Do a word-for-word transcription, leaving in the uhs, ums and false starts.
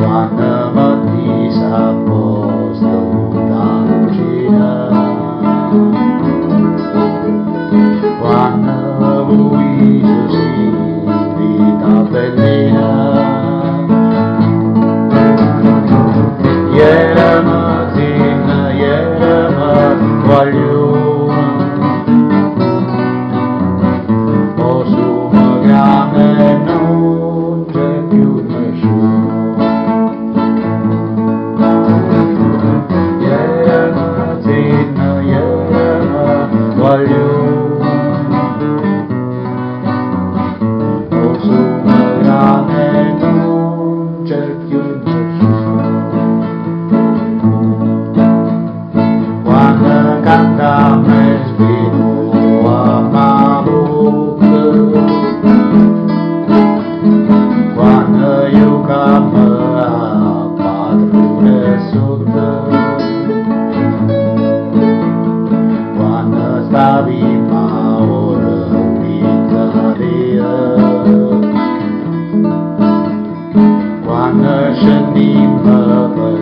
quando mi sa posto d'angina, quando Luisa si vita bellina, ieri mattina, ieri mattina guaglione, o su magane non c'è più nessuno. Ieri mattina, ieri mattina guaglione, o su magane non c'è più nessuno. Quando canta me spino a maluca, quando io camo a padrone sotto, quando stavi ma ora pizza via, quando scendimmo